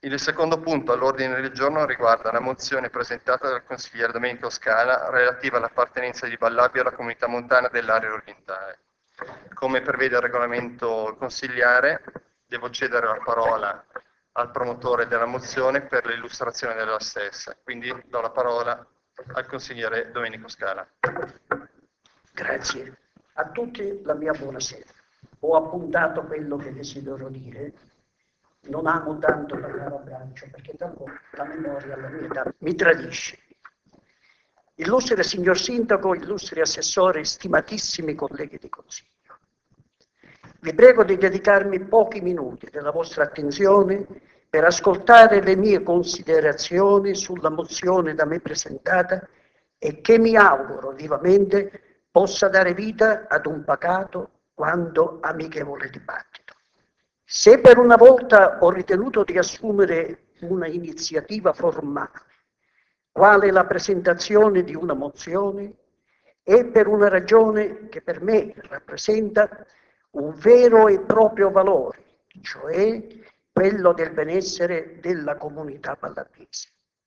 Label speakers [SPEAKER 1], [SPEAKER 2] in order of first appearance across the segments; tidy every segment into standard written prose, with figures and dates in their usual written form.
[SPEAKER 1] Il secondo punto all'ordine del giorno riguarda la mozione presentata dal consigliere Domenico Scala relativa all'appartenenza di Ballabbio alla comunità montana dell'area orientale. Come prevede il regolamento consigliare, devo cedere la parola al promotore della mozione per l'illustrazione della stessa. Quindi do la parola al consigliere Domenico Scala.
[SPEAKER 2] Grazie. A tutti la mia buonasera. Ho appuntato quello che desidero dire. Non amo tanto parlare a braccio perché dopo la memoria alla mia età mi tradisce. Illustre signor Sindaco, illustri assessori, stimatissimi colleghi di consiglio. Vi prego di dedicarmi pochi minuti della vostra attenzione per ascoltare le mie considerazioni sulla mozione da me presentata e che mi auguro vivamente possa dare vita ad un pacato quanto amichevole dibattito. Se per una volta ho ritenuto di assumere una iniziativa formale, quale la presentazione di una mozione, è per una ragione che per me rappresenta un vero e proprio valore, cioè quello del benessere della comunità ballabrese.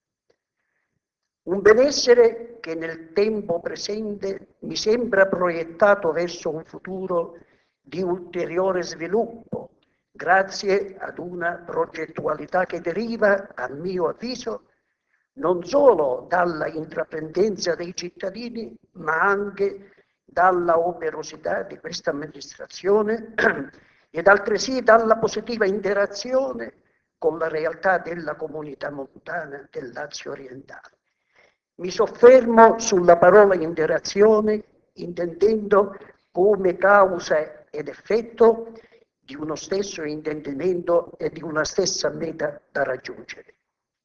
[SPEAKER 2] Un benessere che nel tempo presente mi sembra proiettato verso un futuro di ulteriore sviluppo, grazie ad una progettualità che deriva, a mio avviso, non solo dalla intraprendenza dei cittadini, ma anche dalla operosità di questa amministrazione ed altresì dalla positiva interazione con la realtà della comunità montana del Lazio orientale. Mi soffermo sulla parola interazione, intendendo come causa ed effetto di uno stesso intendimento e di una stessa meta da raggiungere.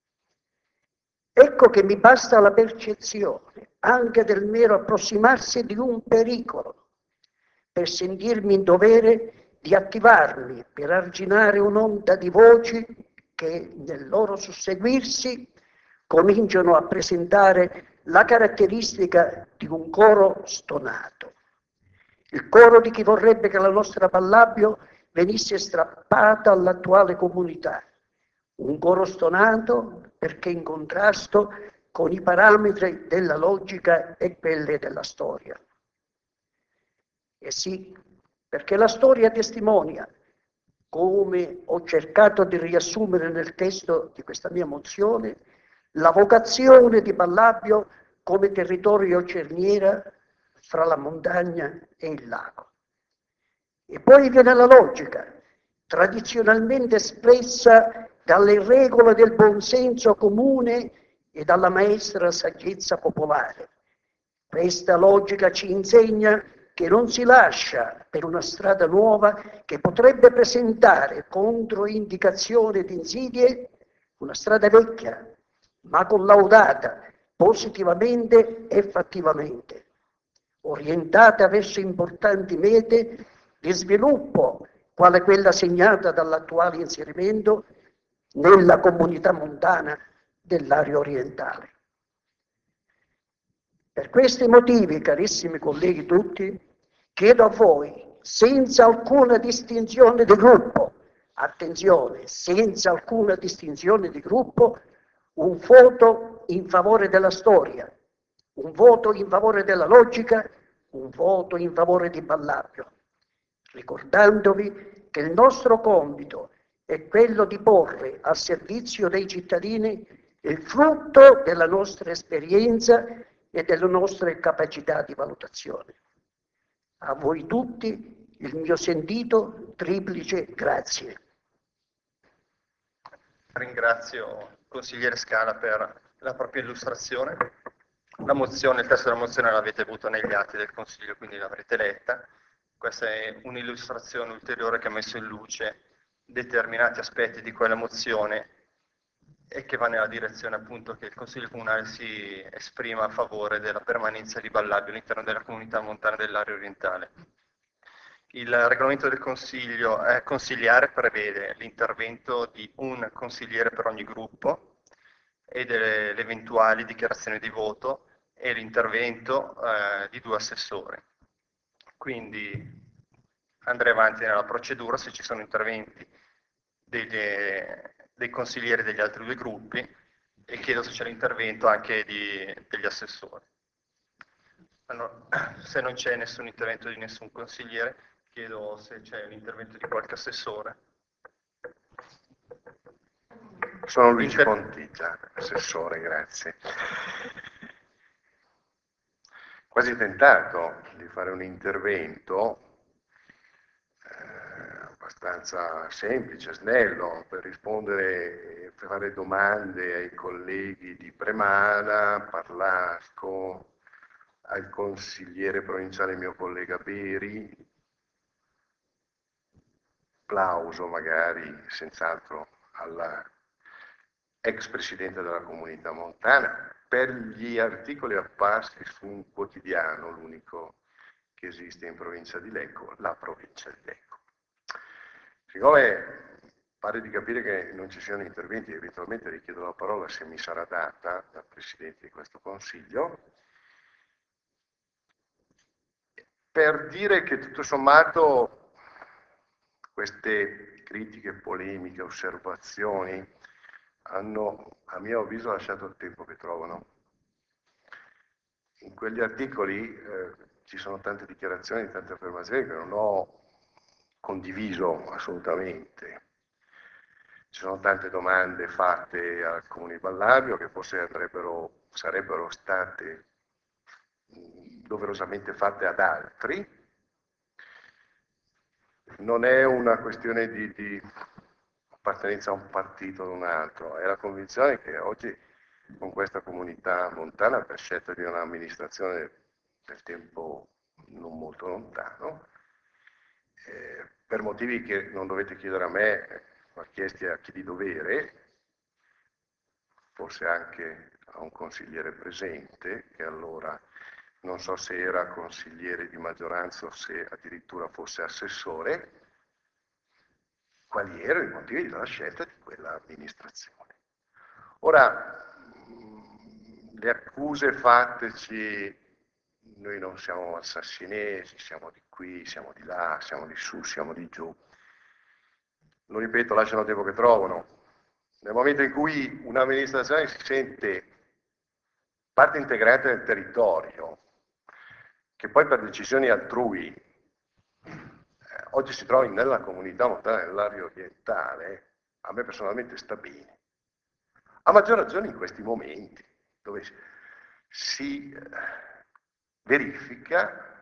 [SPEAKER 2] Ecco che mi basta la percezione anche del mero approssimarsi di un pericolo per sentirmi in dovere di attivarmi per arginare un'onda di voci che nel loro susseguirsi cominciano a presentare la caratteristica di un coro stonato. Il coro di chi vorrebbe che la nostra Ballabbio venisse strappata all'attuale comunità. Un coro stonato perché in contrasto con i parametri della logica e quelli della storia. E sì, perché la storia testimonia, come ho cercato di riassumere nel testo di questa mia mozione, la vocazione di Ballabbio come territorio cerniera fra la montagna e il lago. E poi viene la logica, tradizionalmente espressa dalle regole del buonsenso comune e dalla maestra saggezza popolare. Questa logica ci insegna che non si lascia per una strada nuova che potrebbe presentare controindicazioni ed insidie una strada vecchia, ma collaudata positivamente e fattivamente, orientata verso importanti mete di sviluppo, quale quella segnata dall'attuale inserimento nella comunità montana dell'area orientale. Per questi motivi, carissimi colleghi tutti, chiedo a voi, senza alcuna distinzione di gruppo, attenzione, senza alcuna distinzione di gruppo, un voto in favore della storia, un voto in favore della logica, un voto in favore di Ballabbio, ricordandovi che il nostro compito è quello di porre al servizio dei cittadini il frutto della nostra esperienza e delle nostre capacità di valutazione. A voi tutti il mio sentito triplice grazie.
[SPEAKER 1] Ringrazio il consigliere Scala per la propria illustrazione. La mozione, il testo della mozione l'avete avuto negli atti del Consiglio, quindi l'avrete letta. Questa è un'illustrazione ulteriore che ha messo in luce determinati aspetti di quella mozione e che va nella direzione appunto che il Consiglio Comunale si esprima a favore della permanenza di Ballabbio all'interno della comunità montana dell'area orientale. Il regolamento del Consiglio consigliare prevede l'intervento di un consigliere per ogni gruppo e delle eventuali dichiarazioni di voto e l'intervento di 2 assessori. Quindi andrei avanti nella procedura, se ci sono interventi dei consiglieri degli altri due gruppi e chiedo se c'è l'intervento anche degli assessori. Allora, se non c'è nessun intervento di nessun consigliere, chiedo se c'è l'intervento di qualche assessore.
[SPEAKER 3] Sono Luigi Pontiglia, assessore, grazie. Quasi tentato di fare un intervento abbastanza semplice, snello, per rispondere, per fare domande ai colleghi di Premana, Parlasco, al consigliere provinciale mio collega Beri, applauso magari senz'altro alla ex presidente della Comunità Montana, per gli articoli apparsi su un quotidiano, l'unico che esiste in provincia di Lecco, la provincia di Lecco. Siccome pare di capire che non ci siano interventi, eventualmente richiedo la parola se mi sarà data dal Presidente di questo Consiglio, per dire che tutto sommato queste critiche, polemiche, osservazioni hanno, a mio avviso, lasciato il tempo che trovano. In quegli articoli ci sono tante dichiarazioni, tante affermazioni che non ho condiviso assolutamente. Ci sono tante domande fatte al Comune di Ballabio che forse sarebbero state doverosamente fatte ad altri. Non è una questione di appartenenza a un partito o ad un altro, è la convinzione che oggi con questa comunità montana, per scelta di un'amministrazione del tempo non molto lontano, per motivi che non dovete chiedere a me, ma chiesti a chi di dovere, forse anche a un consigliere presente, che allora non so se era consigliere di maggioranza o se addirittura fosse assessore, quali erano i motivi della scelta di quella amministrazione. Ora, le accuse fatteci, noi non siamo assassinesi, siamo di qui, siamo di là, siamo di su, siamo di giù, lo ripeto, lasciano il tempo che trovano. Nel momento in cui un'amministrazione si sente parte integrante del territorio, che poi per decisioni altrui oggi si trova nella comunità montana dell'area orientale, a me personalmente sta bene. A maggior ragione in questi momenti, dove si verifica,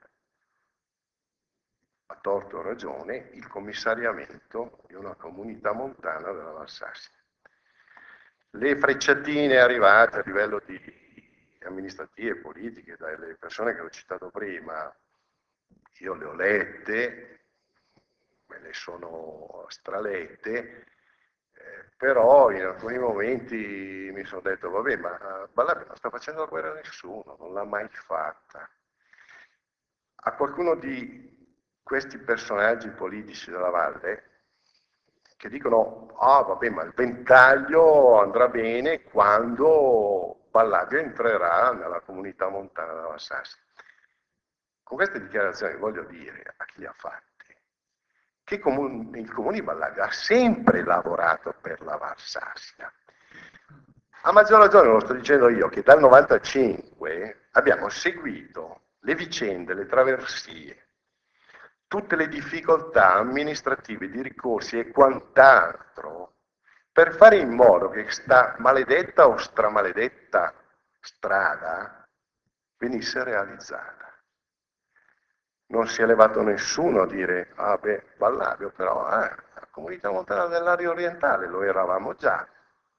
[SPEAKER 3] a torto o ragione, il commissariamento di una comunità montana della Valsasia. Le frecciatine arrivate a livello di amministrative e politiche dalle persone che ho citato prima, io le ho lette, me le sono stralette, però in alcuni momenti mi sono detto, vabbè, ma Ballabio non sta facendo la guerra a nessuno, non l'ha mai fatta. A qualcuno di questi personaggi politici della valle che dicono, ah vabbè, ma il ventaglio andrà bene quando Ballabio entrerà nella comunità montana della Valsasia. Con queste dichiarazioni voglio dire a chi le ha fatte che il comune di Ballabio ha sempre lavorato per la Valsasia. A maggior ragione lo sto dicendo io, che dal 95 abbiamo seguito le vicende, le traversie, tutte le difficoltà amministrative di ricorsi e quant'altro per fare in modo che sta maledetta o stramaledetta strada venisse realizzata. Non si è levato nessuno a dire, ah beh, Ballabio però, la comunità montana dell'area orientale lo eravamo già.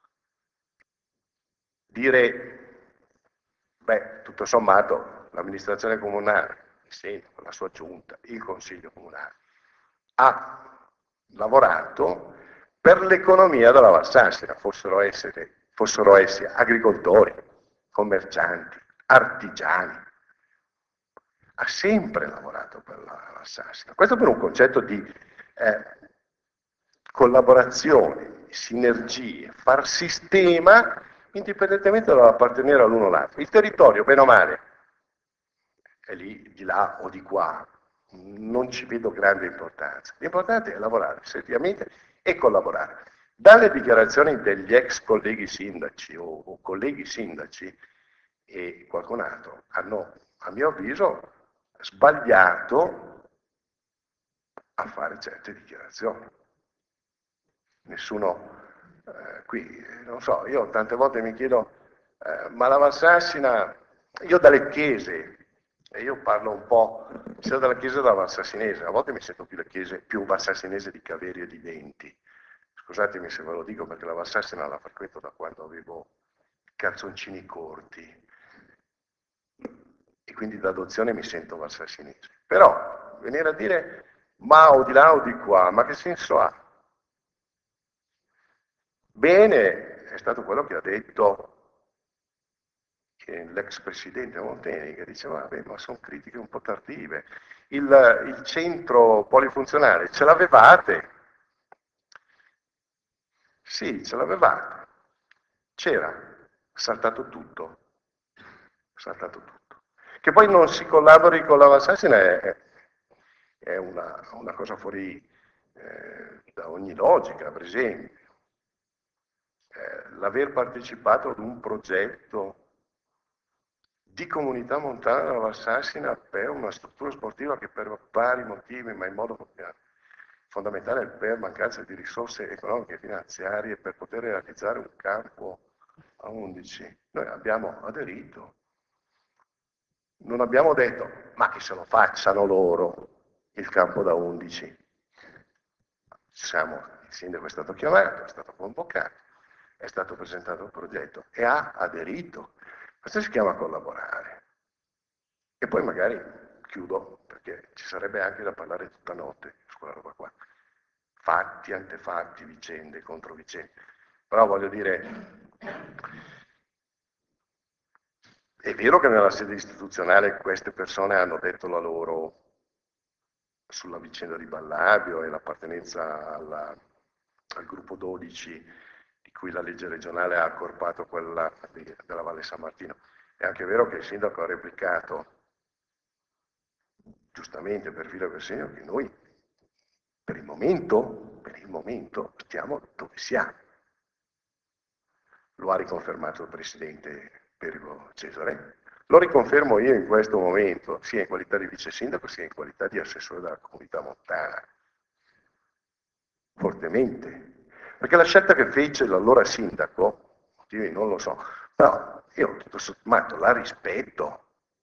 [SPEAKER 3] Dire, beh, tutto sommato, l'amministrazione comunale, il sindaco, la sua giunta, il consiglio comunale, ha lavorato per l'economia della Valsasia, fossero essi agricoltori, commercianti, artigiani. Ha sempre lavorato per la Valsasia. Questo per un concetto di collaborazione, sinergie, far sistema indipendentemente dall'appartenere all'uno o all'altro. Il territorio, bene o male, è lì, di là o di qua, non ci vedo grande importanza. L'importante è lavorare seriamente e collaborare. Dalle dichiarazioni degli ex colleghi sindaci o colleghi sindaci e qualcun altro hanno, a mio avviso, sbagliato a fare certe dichiarazioni. Nessuno qui, non so, io tante volte mi chiedo, ma la Valsassina, io dalle chiese, e io parlo un po' sia dalla chiesa che dalla Valsassinese, a volte mi sento più valsassinese di Caveri e di Venti. Scusatemi se ve lo dico perché la Valsassina la frequento da quando avevo i calzoncini corti e quindi d'adozione mi sento valsassinese. Però venire a dire ma o di là o di qua, ma che senso ha? Bene è stato quello che ha detto l'ex presidente Monteni, che diceva, vabbè, ma sono critiche un po' tardive. Il centro polifunzionale ce l'avevate? Sì, ce l'avevate. C'era, saltato tutto. Saltato tutto. Che poi non si collabori con la Valsassina è una cosa fuori da ogni logica, per esempio. L'aver partecipato ad un progetto di comunità montana della Valsassina per una struttura sportiva che per vari motivi, ma in modo fondamentale per mancanza di risorse economiche e finanziarie, per poter realizzare un campo a 11, noi abbiamo aderito. Non abbiamo detto, ma che se lo facciano loro il campo da 11. Il sindaco è stato chiamato, è stato convocato, è stato presentato il progetto e ha aderito. Questo si chiama collaborare. E poi magari chiudo, perché ci sarebbe anche da parlare tutta notte su quella roba qua. Fatti, antefatti, vicende, controvicende. Però voglio dire, è vero che nella sede istituzionale queste persone hanno detto la loro sulla vicenda di Ballabio e l'appartenenza al gruppo 12 di cui la legge regionale ha accorpato quella della Valle San Martino. È anche vero che il sindaco ha replicato, giustamente per filo e per segno, che noi per il momento stiamo dove siamo. Lo ha riconfermato il presidente Perico Cesare, lo riconfermo io in questo momento, sia in qualità di vice sindaco, sia in qualità di assessore della comunità montana. Fortemente. Perché la scelta che fece l'allora sindaco, io non lo so, però io tutto sommato la rispetto.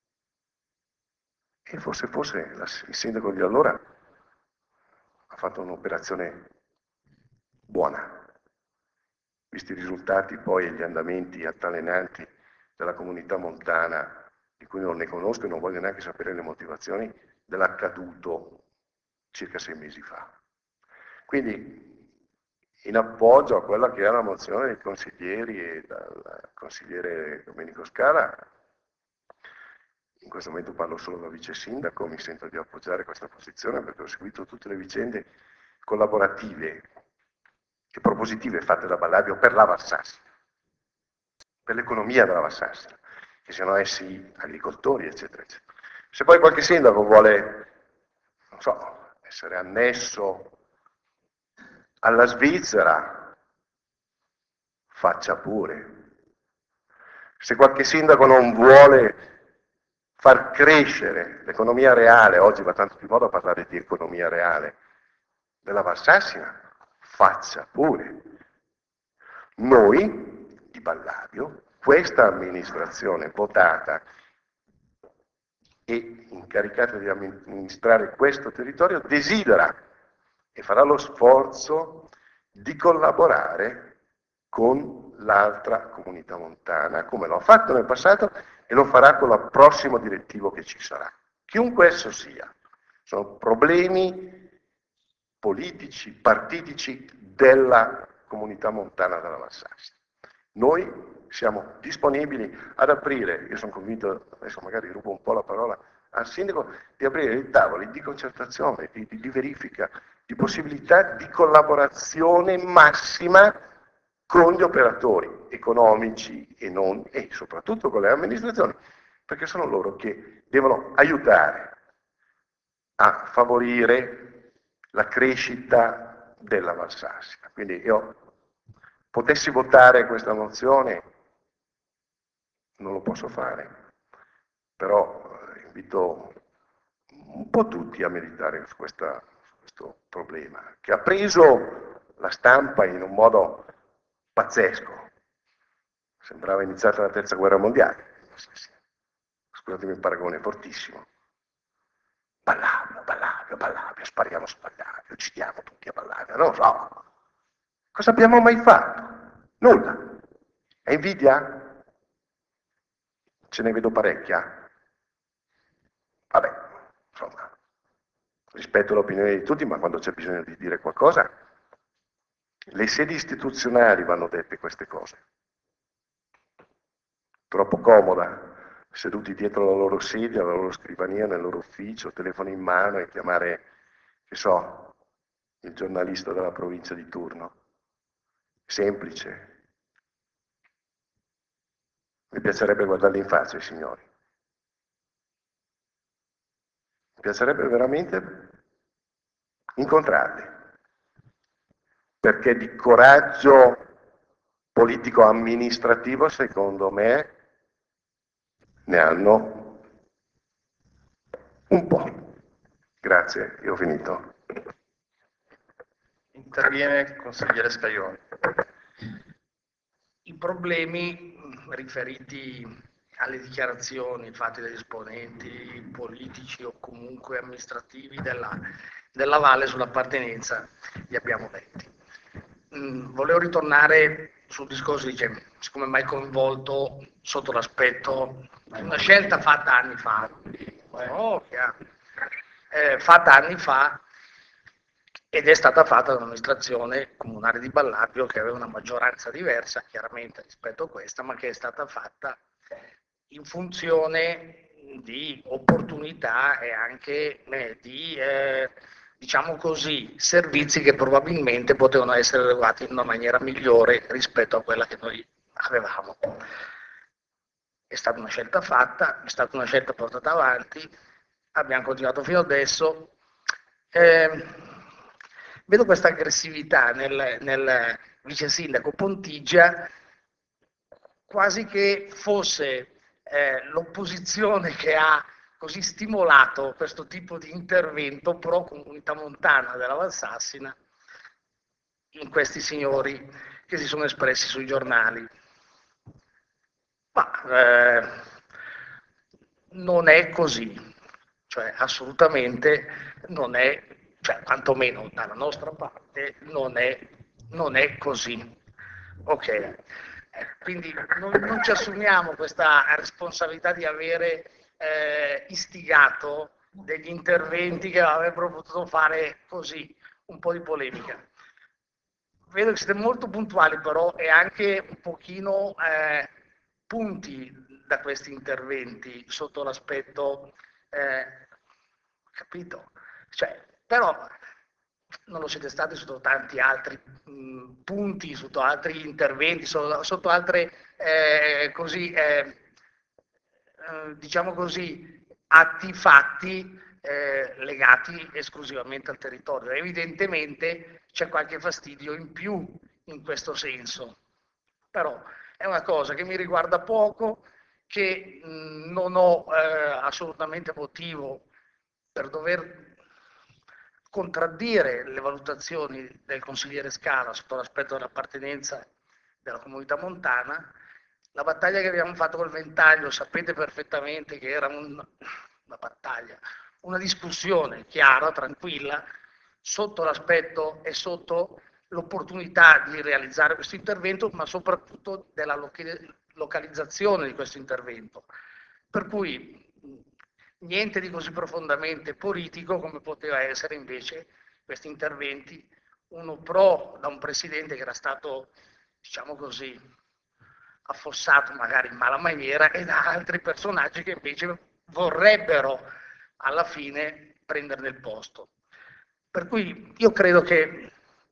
[SPEAKER 3] E forse il sindaco di allora ha fatto un'operazione buona, visti i risultati poi e gli andamenti altalenanti della comunità montana, di cui non ne conosco e non voglio neanche sapere le motivazioni, dell'accaduto circa 6 mesi fa. Quindi, in appoggio a quella che è la mozione dei consiglieri e dal consigliere Domenico Scala, in questo momento parlo solo da vice sindaco, mi sento di appoggiare questa posizione perché ho seguito tutte le vicende collaborative e propositive fatte da Ballabio per la Valsassina, per l'economia della Valsassina, che siano essi agricoltori, eccetera, eccetera. Se poi qualche sindaco vuole, non so, essere annesso alla Svizzera, faccia pure. Se qualche sindaco non vuole far crescere l'economia reale, oggi va tanto di moda a parlare di economia reale, della Valsassina, faccia pure. Noi, di Ballabio, questa amministrazione votata e incaricata di amministrare questo territorio, desidera e farà lo sforzo di collaborare con l'altra comunità montana, come l'ho fatto nel passato e lo farà con il prossimo direttivo che ci sarà. Chiunque esso sia. Sono problemi politici, partitici della comunità montana della Valsassina. Noi siamo disponibili ad aprire, io sono convinto, adesso magari rubo un po' la parola al sindaco, di aprire dei tavoli di concertazione, di verifica, di possibilità di collaborazione massima con gli operatori economici e non, e soprattutto con le amministrazioni, perché sono loro che devono aiutare a favorire la crescita della Valsassina. Quindi io potessi votare questa mozione, non lo posso fare, però invito un po' tutti a meditare su questo problema, che ha preso la stampa in un modo pazzesco. Sembrava iniziata la terza guerra mondiale. Scusatemi il paragone, fortissimo. Ballabio, spariamo su Ballabio, uccidiamo tutti a Ballabio, non lo so. Cosa abbiamo mai fatto? Nulla. È invidia? Ce ne vedo parecchia. Vabbè, insomma, rispetto l'opinione di tutti, ma quando c'è bisogno di dire qualcosa, le sedi istituzionali vanno dette queste cose. Troppo comoda, seduti dietro la loro sedia, la loro scrivania, nel loro ufficio, telefono in mano e chiamare, che so, il giornalista della provincia di turno. Semplice. Mi piacerebbe guardarli in faccia i signori. Mi piacerebbe veramente incontrarli, perché di coraggio politico-amministrativo, secondo me, ne hanno un po'. Grazie, io ho finito.
[SPEAKER 1] Interviene il consigliere Scaioli.
[SPEAKER 4] I problemi riferiti alle dichiarazioni fatte dagli esponenti politici o comunque amministrativi della Valle sull'appartenenza li abbiamo letti. Volevo ritornare sul discorso, dice, siccome mai coinvolto sotto l'aspetto di una scelta fatta anni fa, fatta anni fa, ed è stata fatta dall'amministrazione comunale di Ballabio, che aveva una maggioranza diversa chiaramente rispetto a questa, ma che è stata fatta in funzione di opportunità e anche di, diciamo così, servizi che probabilmente potevano essere erogati in una maniera migliore rispetto a quella che noi avevamo. È stata una scelta fatta, è stata una scelta portata avanti, abbiamo continuato fino adesso. Vedo questa aggressività nel vice sindaco Pontigia, quasi che fosse l'opposizione che ha così stimolato questo tipo di intervento pro comunità montana della Valsassina in questi signori che si sono espressi sui giornali. Ma non è così, cioè assolutamente non è, cioè quantomeno dalla nostra parte non è così. Ok, quindi non ci assumiamo questa responsabilità di avere istigato degli interventi che avrebbero potuto fare così un po' di polemica. Vedo che siete molto puntuali però e anche un pochino punti da questi interventi sotto l'aspetto, capito? Cioè, però non lo siete stati sotto tanti altri punti, sotto altri interventi, sotto altre, così, diciamo così, atti fatti legati esclusivamente al territorio. Evidentemente c'è qualche fastidio in più in questo senso, però è una cosa che mi riguarda poco, che non ho assolutamente motivo per dover contraddire le valutazioni del consigliere Scala sotto l'aspetto dell'appartenenza della comunità montana. La battaglia che abbiamo fatto col Ventaglio sapete perfettamente che era una battaglia, una discussione chiara, tranquilla, sotto l'aspetto e sotto l'opportunità di realizzare questo intervento, ma soprattutto della localizzazione di questo intervento. Per cui niente di così profondamente politico come poteva essere invece questi interventi, uno pro da un presidente che era stato, diciamo così, affossato magari in mala maniera, e da altri personaggi che invece vorrebbero alla fine prenderne il posto. Per cui io credo che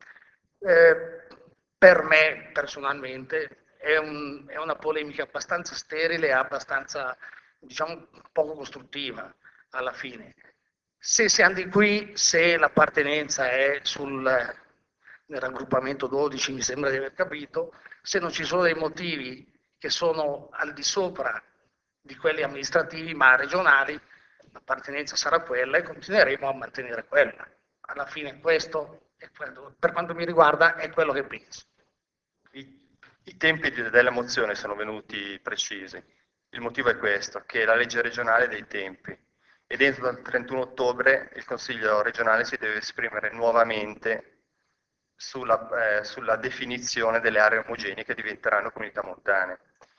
[SPEAKER 4] per me personalmente è una polemica abbastanza sterile e abbastanza, diciamo, poco costruttiva alla fine. Se siamo di qui, se l'appartenenza è nel raggruppamento 12, mi sembra di aver capito, se non ci sono dei motivi che sono al di sopra di quelli amministrativi ma regionali, l'appartenenza sarà quella e continueremo a mantenere quella. Alla fine questo, per quanto mi riguarda, è quello che penso.
[SPEAKER 1] I tempi della mozione sono venuti precisi. Il motivo è questo, che la legge regionale ha dei tempi e dentro il 31 ottobre il Consiglio regionale si deve esprimere nuovamente sulla definizione delle aree omogenee che diventeranno comunità montane.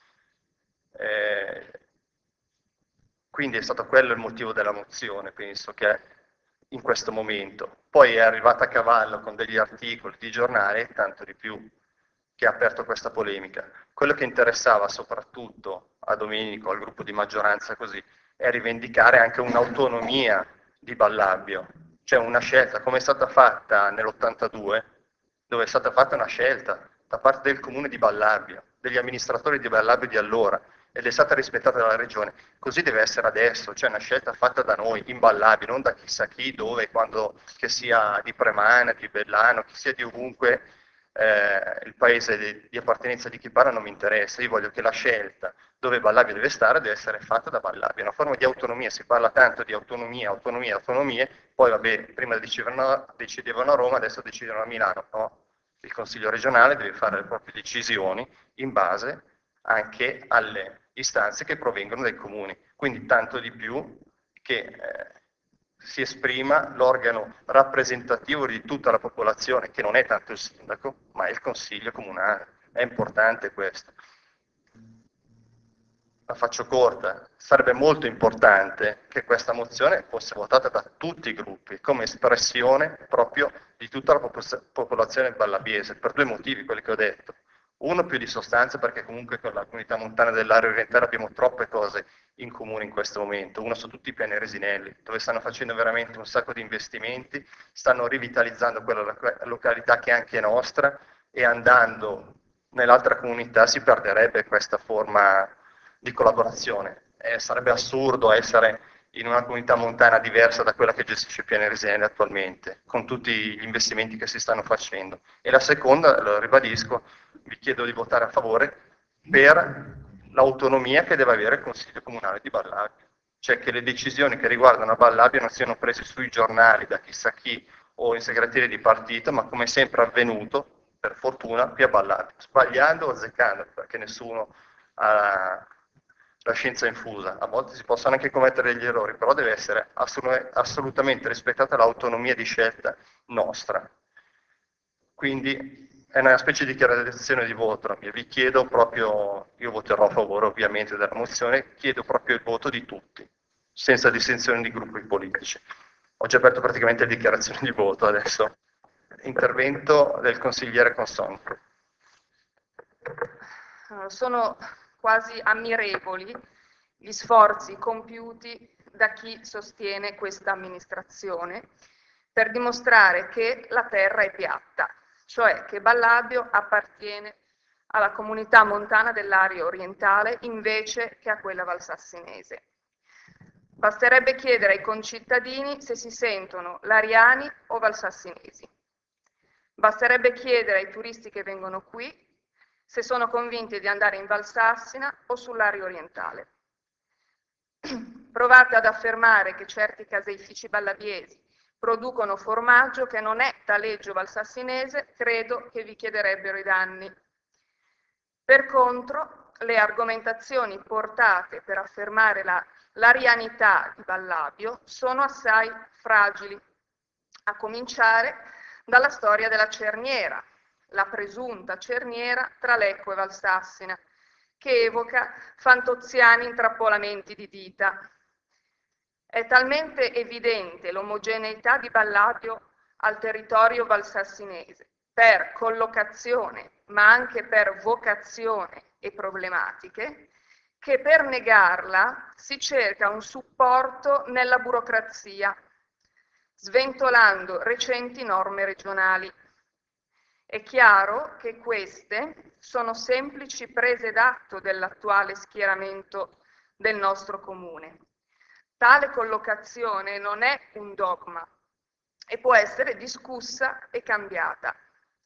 [SPEAKER 1] Quindi è stato quello il motivo della mozione, penso, che in questo momento. Poi è arrivata a cavallo con degli articoli di giornale, tanto di più, che ha aperto questa polemica. Quello che interessava soprattutto a Domenico, al gruppo di maggioranza così, è rivendicare anche un'autonomia di Ballabbio, cioè una scelta come è stata fatta nell'82, dove è stata fatta una scelta da parte del comune di Ballabbio, degli amministratori di Ballabbio di allora, ed è stata rispettata dalla regione. Così deve essere adesso, cioè una scelta fatta da noi, in Ballabbio, non da chissà chi, dove, quando, che sia di Premana, di Bellano, che sia di ovunque, il paese di appartenenza di chi parla non mi interessa, io voglio che la scelta dove Ballabbio deve stare deve essere fatta da Ballabbio, è una forma di autonomia, si parla tanto di autonomia, autonomia, autonomie, poi vabbè, prima decidevano a Roma, adesso decidono a Milano, no? Il Consiglio regionale deve fare le proprie decisioni in base anche alle istanze che provengono dai comuni, quindi tanto di più che si esprima l'organo rappresentativo di tutta la popolazione, che non è tanto il sindaco, ma è il consiglio comunale. È importante questo. La faccio corta, sarebbe molto importante che questa mozione fosse votata da tutti i gruppi, come espressione proprio di tutta la popolazione ballabiese, per due motivi, quelli che ho detto. Uno più di sostanza, perché comunque con la comunità montana dell'area orientale abbiamo troppe cose in comune in questo momento. Uno su tutti i piani Resinelli, dove stanno facendo veramente un sacco di investimenti, stanno rivitalizzando quella località che è anche nostra e andando nell'altra comunità si perderebbe questa forma di collaborazione. Sarebbe assurdo essere in una comunità montana diversa da quella che gestisce Piani Resinelli attualmente, con tutti gli investimenti che si stanno facendo. E la seconda, lo ribadisco, vi chiedo di votare a favore per l'autonomia che deve avere il Consiglio Comunale di Ballabbio, cioè che le decisioni che riguardano Ballabbio non siano prese sui giornali da chissà chi o in segreteria di partito, ma come sempre avvenuto, per fortuna, qui a Ballabbio, sbagliando o azzeccando, perché nessuno ha la scienza infusa, a volte si possono anche commettere degli errori, però deve essere assolutamente rispettata l'autonomia di scelta nostra. Quindi è una specie di dichiarazione di voto, vi chiedo proprio, io voterò a favore ovviamente della mozione, chiedo proprio il voto di tutti, senza distinzione di gruppi politici. Ho già aperto praticamente le dichiarazioni di voto adesso. Intervento del consigliere Conson.
[SPEAKER 5] Sono quasi ammirevoli gli sforzi compiuti da chi sostiene questa amministrazione per dimostrare che la terra è piatta, cioè che Ballabbio appartiene alla comunità montana dell'area orientale invece che a quella valsassinese. Basterebbe chiedere ai concittadini se si sentono lariani o valsassinesi. Basterebbe chiedere ai turisti che vengono qui se sono convinti di andare in Valsassina o sull'area orientale. Provate ad affermare che certi caseifici ballabiesi producono formaggio che non è taleggio valsassinese, credo che vi chiederebbero i danni. Per contro, le argomentazioni portate per affermare l'arianità di Ballabbio sono assai fragili, a cominciare dalla storia della cerniera, la presunta cerniera tra Lecco e Valsassina, che evoca fantoziani intrappolamenti di dita. È talmente evidente l'omogeneità di Ballabbio al territorio valsassinese, per collocazione, ma anche per vocazione e problematiche, che per negarla si cerca un supporto nella burocrazia, sventolando recenti norme regionali. È chiaro che queste sono semplici prese d'atto dell'attuale schieramento del nostro comune. Tale collocazione non è un dogma e può essere discussa e cambiata.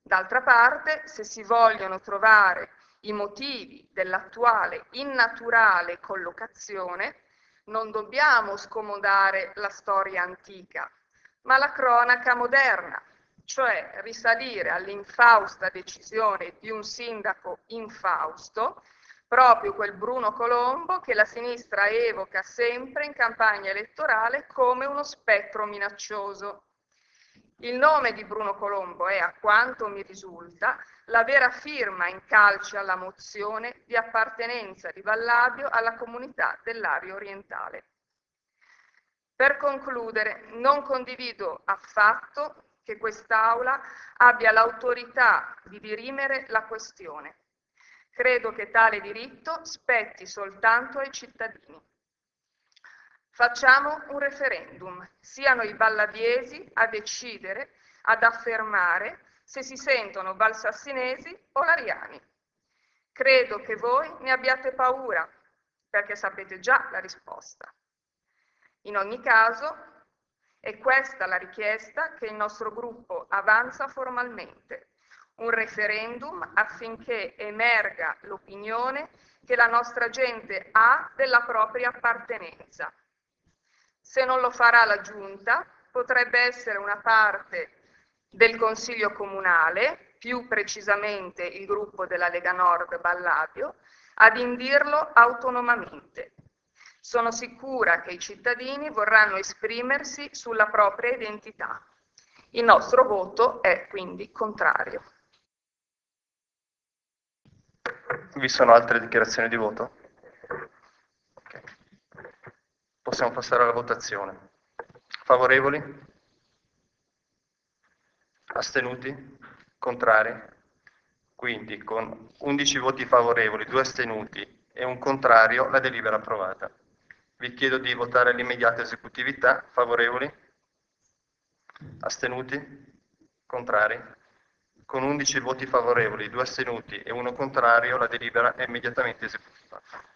[SPEAKER 5] D'altra parte, se si vogliono trovare i motivi dell'attuale innaturale collocazione, non dobbiamo scomodare la storia antica, ma la cronaca moderna, cioè risalire all'infausta decisione di un sindaco infausto, proprio quel Bruno Colombo che la sinistra evoca sempre in campagna elettorale come uno spettro minaccioso. Il nome di Bruno Colombo è, a quanto mi risulta, la vera firma in calce alla mozione di appartenenza di Vallabio alla comunità dell'Aria orientale. Per concludere, non condivido affatto che quest'Aula abbia l'autorità di dirimere la questione. Credo che tale diritto spetti soltanto ai cittadini. Facciamo un referendum, siano i vallabiesi a decidere, ad affermare se si sentono valsassinesi o lariani. Credo che voi ne abbiate paura, perché sapete già la risposta. In ogni caso, è questa la richiesta che il nostro gruppo avanza formalmente, un referendum affinché emerga l'opinione che la nostra gente ha della propria appartenenza. Se non lo farà la Giunta, potrebbe essere una parte del Consiglio Comunale, più precisamente il gruppo della Lega Nord Ballabio, ad indirlo autonomamente. Sono sicura che i cittadini vorranno esprimersi sulla propria identità. Il nostro voto è quindi contrario.
[SPEAKER 1] Vi sono altre dichiarazioni di voto? Okay. Possiamo passare alla votazione. Favorevoli? Astenuti? Contrari? Quindi con 11 voti favorevoli, 2 astenuti e un contrario, la delibera è approvata. Vi chiedo di votare l'immediata esecutività. Favorevoli? Astenuti? Contrari? Con 11 voti favorevoli, 2 astenuti e 1 contrario, la delibera è immediatamente esecutiva.